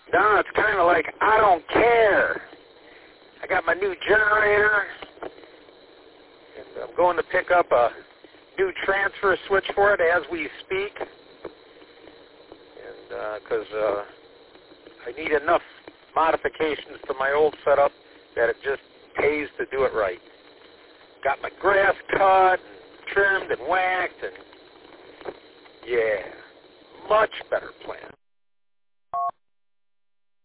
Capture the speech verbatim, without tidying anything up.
Now it's kind of like, I don't care. I got my new generator, and I'm going to pick up a new transfer switch for it as we speak, and because uh, uh, I need enough modifications to my old setup that it just pays to do it right. Got my grass cut, and trimmed, and whacked, and yeah, much better plan.